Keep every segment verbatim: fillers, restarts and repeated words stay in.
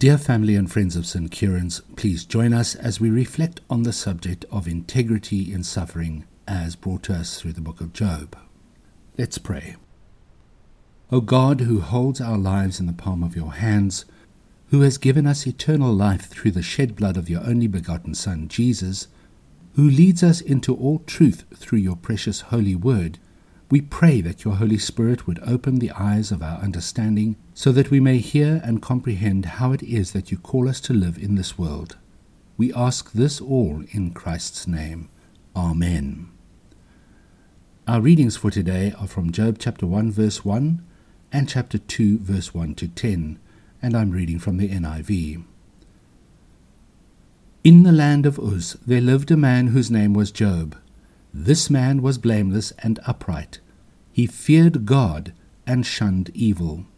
Dear family and friends of Saint Kieran's, please join us as we reflect on the subject of integrity in suffering as brought to us through the book of Job. Let's pray. O God, who holds our lives in the palm of your hands, who has given us eternal life through the shed blood of your only begotten Son, Jesus, who leads us into all truth through your precious holy word, we pray that your Holy Spirit would open the eyes of our understanding so that we may hear and comprehend how it is that you call us to live in this world. We ask this all in Christ's name. Amen. Our readings for today are from Job chapter one verse one and chapter two verse one to ten, and I'm reading from the N I V. In the land of Uz there lived a man whose name was Job. This man was blameless and upright. He feared God and shunned evil.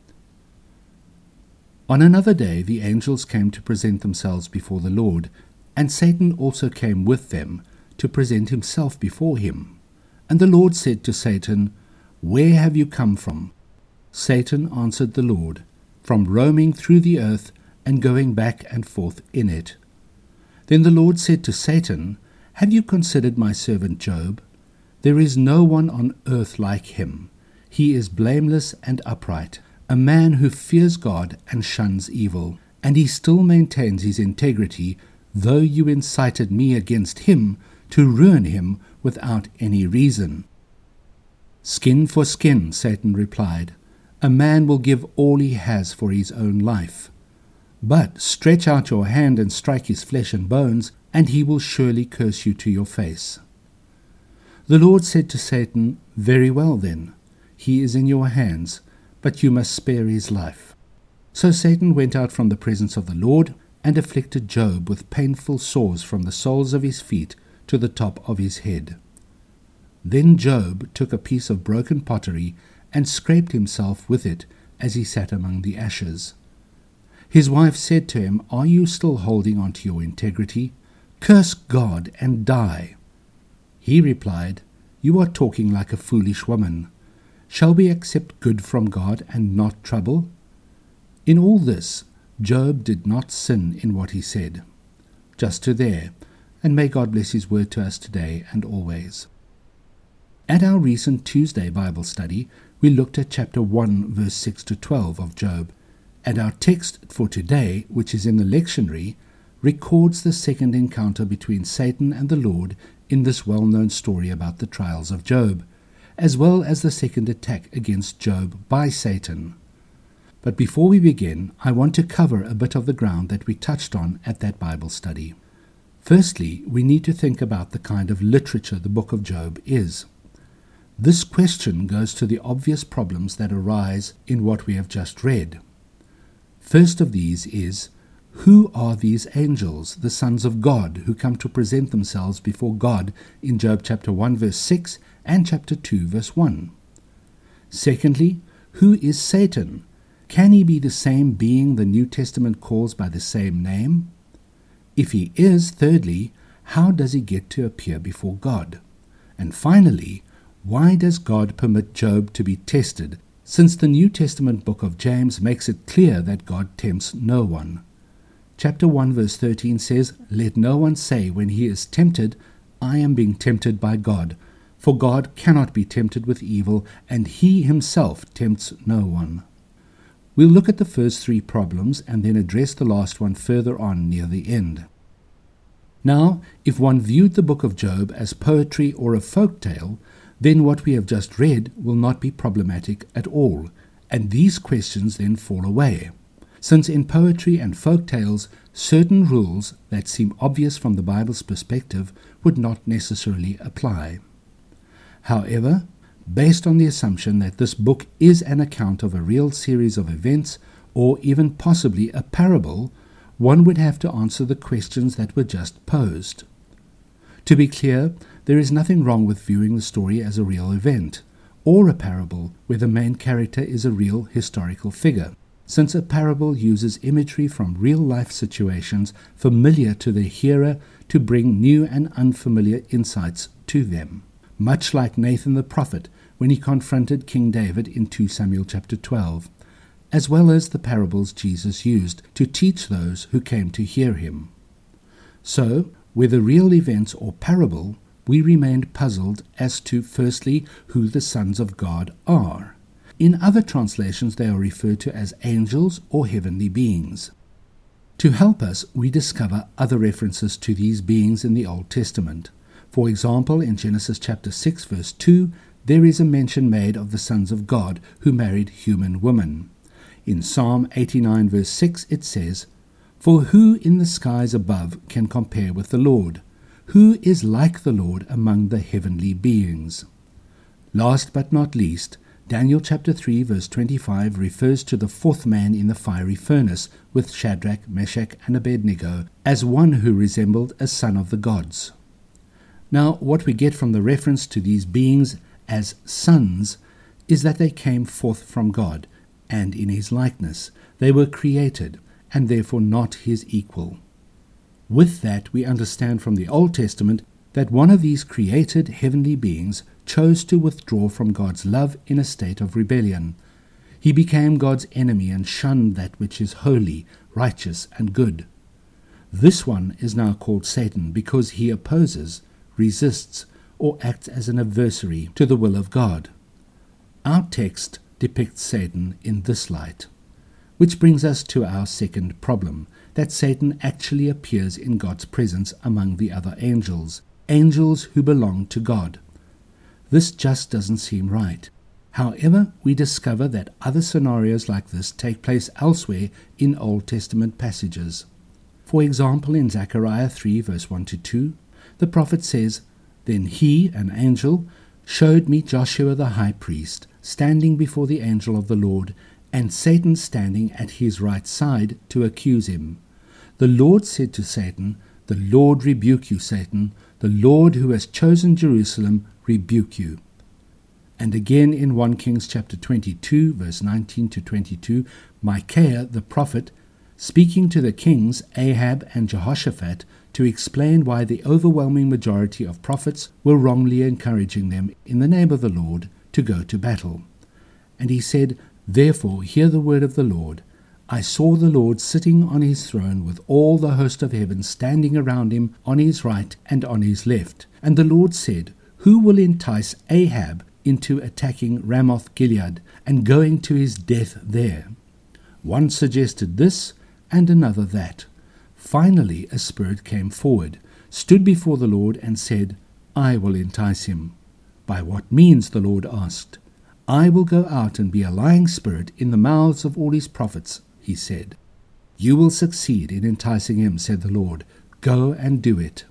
On another day the angels came to present themselves before the Lord, and Satan also came with them to present himself before him. And the Lord said to Satan, "Where have you come from?" Satan answered the Lord, "From roaming through the earth and going back and forth in it." Then the Lord said to Satan, "Have you considered my servant Job? There is no one on earth like him. He is blameless and upright, a man who fears God and shuns evil, and he still maintains his integrity, though you incited me against him to ruin him without any reason." "Skin for skin," Satan replied. "A man will give all he has for his own life. But stretch out your hand and strike his flesh and bones, and he will surely curse you to your face." The Lord said to Satan, "Very well then, he is in your hands, but you must spare his life." So Satan went out from the presence of the Lord and afflicted Job with painful sores from the soles of his feet to the top of his head. Then Job took a piece of broken pottery and scraped himself with it as he sat among the ashes. His wife said to him, "Are you still holding on to your integrity? Curse God and die." He replied, "You are talking like a foolish woman. Shall we accept good from God and not trouble?" In all this, Job did not sin in what he said. Just to there, and may God bless his word to us today and always. At our recent Tuesday Bible study, we looked at chapter one, verse six to twelve of Job, and our text for today, which is in the lectionary, records the second encounter between Satan and the Lord in this well-known story about the trials of Job, as well as the second attack against Job by Satan. But before we begin, I want to cover a bit of the ground that we touched on at that Bible study. Firstly, we need to think about the kind of literature the book of Job is. This question goes to the obvious problems that arise in what we have just read. First of these is, who are these angels, the sons of God, who come to present themselves before God in Job chapter one verse six and chapter two verse one? Secondly, who is Satan? Can he be the same being the New Testament calls by the same name? If he is, thirdly, how does he get to appear before God? And finally, why does God permit Job to be tested, since the New Testament book of James makes it clear that God tempts no one? Chapter one verse thirteen says, "Let no one say when he is tempted, I am being tempted by God. For God cannot be tempted with evil, and he himself tempts no one." We'll look at the first three problems and then address the last one further on near the end. Now, if one viewed the book of Job as poetry or a folk tale, then what we have just read will not be problematic at all, and these questions then fall away, since in poetry and folk tales, certain rules that seem obvious from the Bible's perspective would not necessarily apply. However, based on the assumption that this book is an account of a real series of events, or even possibly a parable, one would have to answer the questions that were just posed. To be clear, there is nothing wrong with viewing the story as a real event, or a parable where the main character is a real historical figure, since a parable uses imagery from real-life situations familiar to the hearer to bring new and unfamiliar insights to them, much like Nathan the prophet when he confronted King David in Second Samuel chapter twelve, as well as the parables Jesus used to teach those who came to hear him. So, whether real events or parable, we remained puzzled as to, firstly, who the sons of God are. In other translations, they are referred to as angels or heavenly beings. To help us, we discover other references to these beings in the Old Testament. For example, in Genesis chapter six, verse two, there is a mention made of the sons of God who married human women. In Psalm eighty-nine, verse six, it says, "For who in the skies above can compare with the Lord? Who is like the Lord among the heavenly beings?" Last but not least, Daniel chapter three, verse twenty-five refers to the fourth man in the fiery furnace with Shadrach, Meshach, and Abednego as one who resembled a son of the gods. Now, what we get from the reference to these beings as sons is that they came forth from God, and in his likeness. They were created, and therefore not his equal. With that, we understand from the Old Testament that one of these created heavenly beings chose to withdraw from God's love in a state of rebellion. He became God's enemy and shunned that which is holy, righteous, and good. This one is now called Satan because he opposes, resists, or acts as an adversary to the will of God. Our text depicts Satan in this light, which brings us to our second problem, that Satan actually appears in God's presence among the other angels, angels who belong to God. This just doesn't seem right. However, we discover that other scenarios like this take place elsewhere in Old Testament passages. For example, in Zechariah three, verse one to two, the prophet says, "Then he, an angel, showed me Joshua the high priest, standing before the angel of the Lord, and Satan standing at his right side to accuse him. The Lord said to Satan, 'The Lord rebuke you, Satan. The Lord who has chosen Jerusalem rebuke you.'" And again in First Kings chapter twenty-two, verse nineteen to twenty-two, Micaiah the prophet, speaking to the kings Ahab and Jehoshaphat to explain why the overwhelming majority of prophets were wrongly encouraging them in the name of the Lord to go to battle. And he said, "Therefore hear the word of the Lord. I saw the Lord sitting on his throne with all the host of heaven standing around him on his right and on his left. And the Lord said, Who will entice Ahab into attacking Ramoth Gilead and going to his death there?" One suggested this and another that. Finally, a spirit came forward, stood before the Lord, and said, "I will entice him." "By what means?" the Lord asked. "I will go out and be a lying spirit in the mouths of all his prophets," he said. "You will succeed in enticing him," said the Lord. "Go and do it."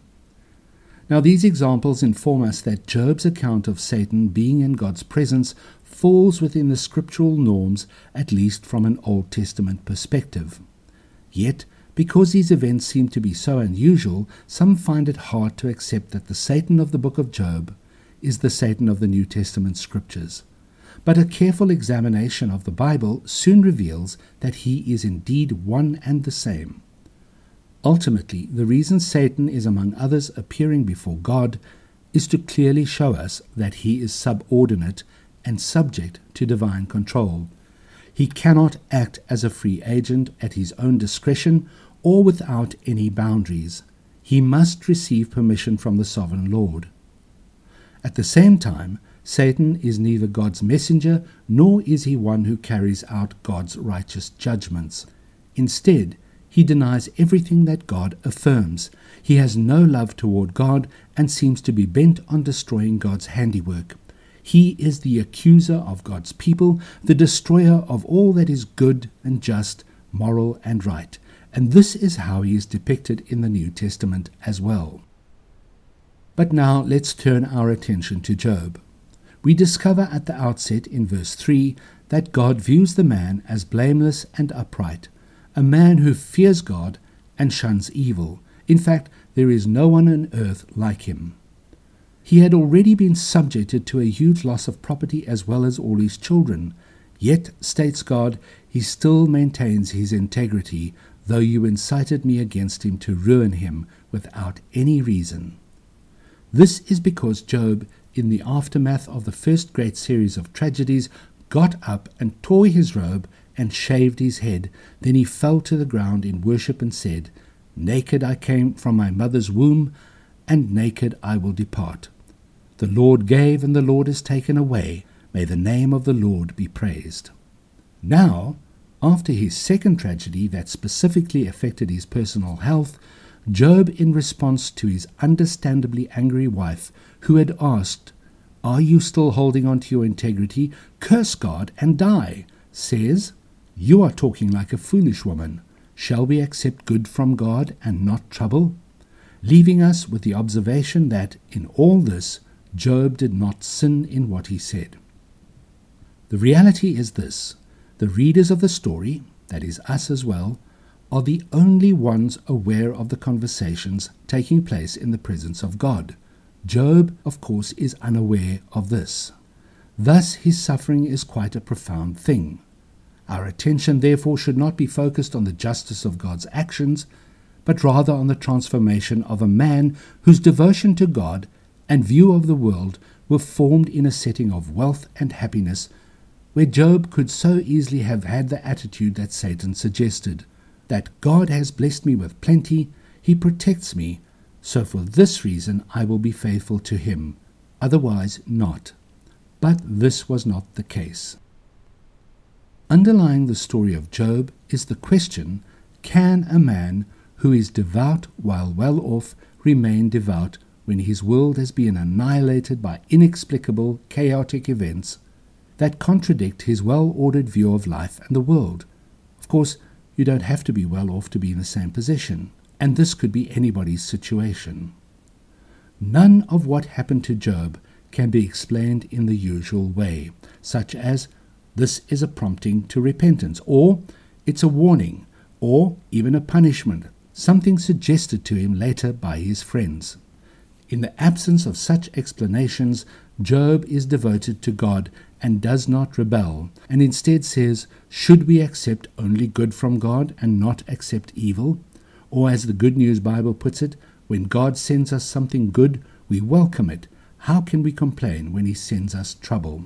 Now, these examples inform us that Job's account of Satan being in God's presence falls within the scriptural norms, at least from an Old Testament perspective. Yet, because these events seem to be so unusual, some find it hard to accept that the Satan of the book of Job is the Satan of the New Testament scriptures. But a careful examination of the Bible soon reveals that he is indeed one and the same. Ultimately, the reason Satan is among others appearing before God is to clearly show us that he is subordinate and subject to divine control. He cannot act as a free agent at his own discretion or without any boundaries. He must receive permission from the sovereign Lord. At the same time, Satan is neither God's messenger nor is he one who carries out God's righteous judgments. Instead, he denies everything that God affirms. He has no love toward God and seems to be bent on destroying God's handiwork. He is the accuser of God's people, the destroyer of all that is good and just, moral and right. And this is how he is depicted in the New Testament as well. But now let's turn our attention to Job. We discover at the outset in verse three that God views the man as blameless and upright, a man who fears God and shuns evil. In fact, there is no one on earth like him. He had already been subjected to a huge loss of property as well as all his children. Yet, states God, he still maintains his integrity, though you incited me against him to ruin him without any reason. This is because Job, in the aftermath of the first great series of tragedies, got up and tore his robe and shaved his head. Then he fell to the ground in worship and said, Naked I came from my mother's womb, and naked I will depart. The Lord gave, and the Lord has taken away. May the name of the Lord be praised. Now, after his second tragedy that specifically affected his personal health, Job, in response to his understandably angry wife, who had asked, Are you still holding on to your integrity? Curse God and die, says, You are talking like a foolish woman. Shall we accept good from God and not trouble? Leaving us with the observation that, in all this, Job did not sin in what he said. The reality is this: the readers of the story, that is us as well, are the only ones aware of the conversations taking place in the presence of God. Job, of course, is unaware of this. Thus, his suffering is quite a profound thing. Our attention, therefore, should not be focused on the justice of God's actions, but rather on the transformation of a man whose devotion to God and view of the world were formed in a setting of wealth and happiness, where Job could so easily have had the attitude that Satan suggested, that God has blessed me with plenty, he protects me, so for this reason I will be faithful to him, otherwise not. But this was not the case. Underlying the story of Job is the question, can a man who is devout while well off remain devout when his world has been annihilated by inexplicable, chaotic events that contradict his well-ordered view of life and the world? Of course, you don't have to be well off to be in the same position, and this could be anybody's situation. None of what happened to Job can be explained in the usual way, such as, this is a prompting to repentance, or it's a warning, or even a punishment, something suggested to him later by his friends. In the absence of such explanations, Job is devoted to God and does not rebel, and instead says, should we accept only good from God and not accept evil? Or as the Good News Bible puts it, when God sends us something good, we welcome it. How can we complain when he sends us trouble?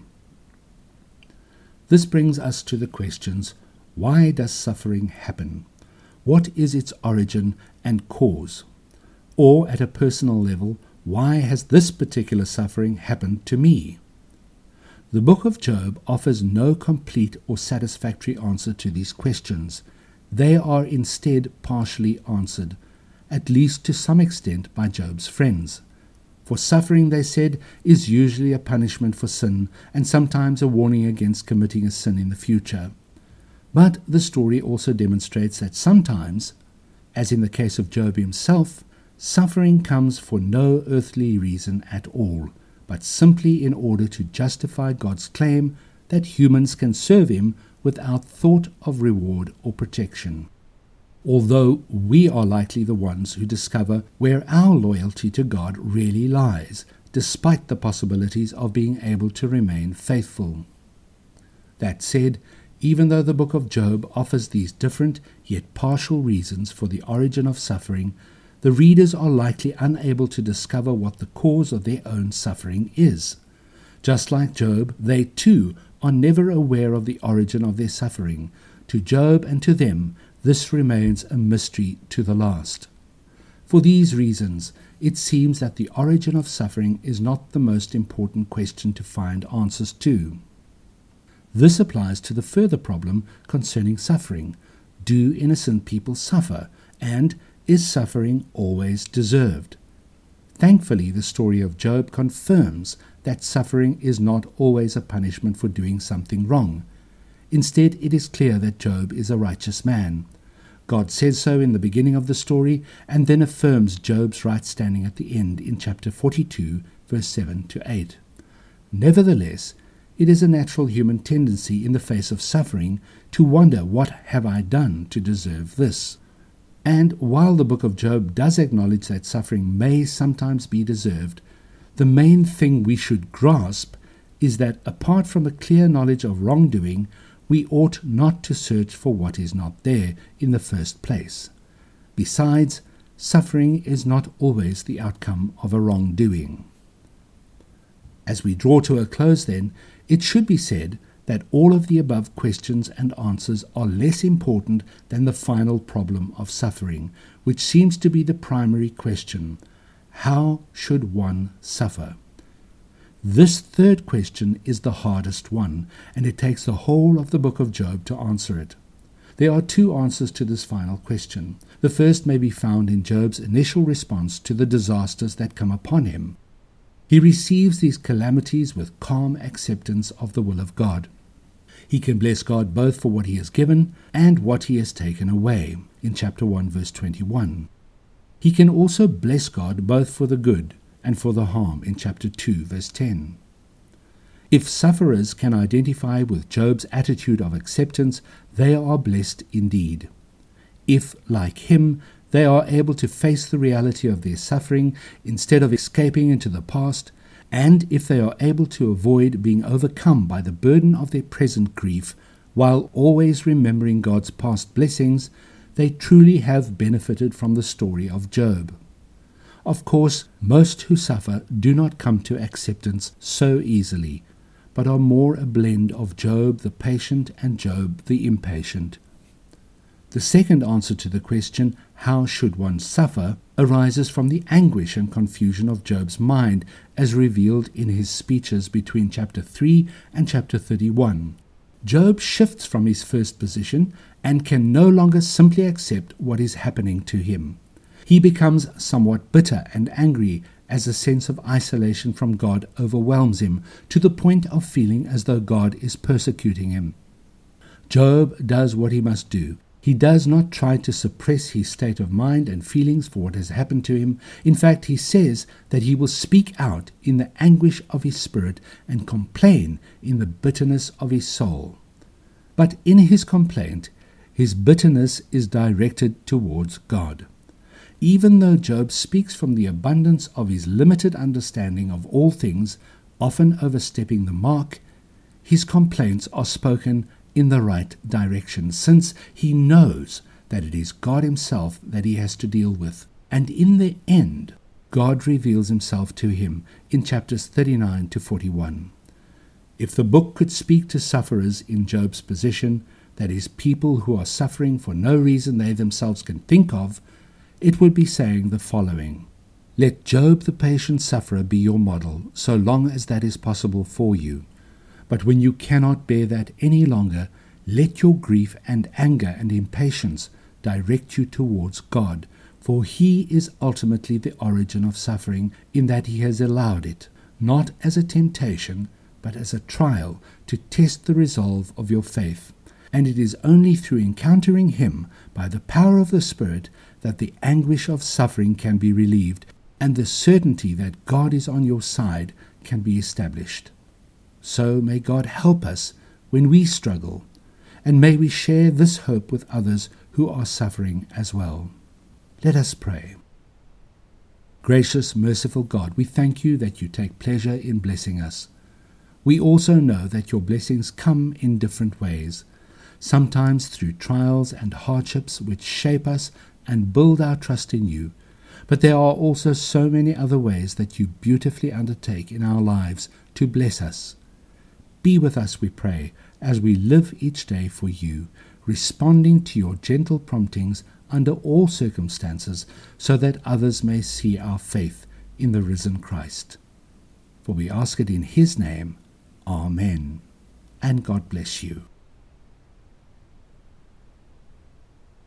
This brings us to the questions, why does suffering happen? What is its origin and cause? Or at a personal level, why has this particular suffering happened to me? The book of Job offers no complete or satisfactory answer to these questions. They are instead partially answered, at least to some extent, by Job's friends. For suffering, they said, is usually a punishment for sin, and sometimes a warning against committing a sin in the future. But the story also demonstrates that sometimes, as in the case of Job himself, suffering comes for no earthly reason at all, but simply in order to justify God's claim that humans can serve him without thought of reward or protection. Although we are likely the ones who discover where our loyalty to God really lies, despite the possibilities of being able to remain faithful. That said, even though the book of Job offers these different yet partial reasons for the origin of suffering, the readers are likely unable to discover what the cause of their own suffering is. Just like Job, they too are never aware of the origin of their suffering. To Job and to them, this remains a mystery to the last. For these reasons, it seems that the origin of suffering is not the most important question to find answers to. This applies to the further problem concerning suffering. Do innocent people suffer? And is suffering always deserved? Thankfully, the story of Job confirms that suffering is not always a punishment for doing something wrong. Instead, it is clear that Job is a righteous man. God says so in the beginning of the story, and then affirms Job's right standing at the end in chapter forty-two, verse seven to eight. Nevertheless, it is a natural human tendency in the face of suffering to wonder, what have I done to deserve this? And while the book of Job does acknowledge that suffering may sometimes be deserved, the main thing we should grasp is that apart from a clear knowledge of wrongdoing, we ought not to search for what is not there in the first place. Besides, suffering is not always the outcome of a wrongdoing. As we draw to a close then, it should be said that all of the above questions and answers are less important than the final problem of suffering, which seems to be the primary question: how should one suffer? This third question is the hardest one, and it takes the whole of the book of Job to answer it. There are two answers to this final question. The first may be found in Job's initial response to the disasters that come upon him. He receives these calamities with calm acceptance of the will of God. He can bless God both for what he has given and what he has taken away, in chapter one, verse twenty-one. He can also bless God both for the good and for the harm, in chapter two, verse ten. If sufferers can identify with Job's attitude of acceptance, they are blessed indeed. If, like him, they are able to face the reality of their suffering instead of escaping into the past, and if they are able to avoid being overcome by the burden of their present grief while always remembering God's past blessings, they truly have benefited from the story of Job. Of course, most who suffer do not come to acceptance so easily, but are more a blend of Job the patient and Job the impatient. The second answer to the question, how should one suffer, arises from the anguish and confusion of Job's mind as revealed in his speeches between chapter three and chapter thirty-one. Job shifts from his first position and can no longer simply accept what is happening to him. He becomes somewhat bitter and angry as a sense of isolation from God overwhelms him to the point of feeling as though God is persecuting him. Job does what he must do. He does not try to suppress his state of mind and feelings for what has happened to him. In fact, he says that he will speak out in the anguish of his spirit and complain in the bitterness of his soul. But in his complaint, his bitterness is directed towards God. Even though Job speaks from the abundance of his limited understanding of all things, often overstepping the mark, his complaints are spoken in the right direction, since he knows that it is God himself that he has to deal with. And in the end, God reveals himself to him in chapters thirty-nine to forty-one. If the book could speak to sufferers in Job's position, that is, people who are suffering for no reason they themselves can think of, it would be saying the following: let Job the patient sufferer be your model, so long as that is possible for you. But when you cannot bear that any longer, let your grief and anger and impatience direct you towards God, for he is ultimately the origin of suffering, in that he has allowed it, not as a temptation, but as a trial to test the resolve of your faith. And it is only through encountering him by the power of the Spirit that the anguish of suffering can be relieved, and the certainty that God is on your side can be established. So may God help us when we struggle, and may we share this hope with others who are suffering as well. Let us pray. Gracious, merciful God, we thank you that you take pleasure in blessing us. We also know that your blessings come in different ways, sometimes through trials and hardships which shape us and build our trust in you. But there are also so many other ways that you beautifully undertake in our lives to bless us. Be with us, we pray, as we live each day for you, responding to your gentle promptings under all circumstances, so that others may see our faith in the risen Christ. For we ask it in his name. Amen. And God bless you.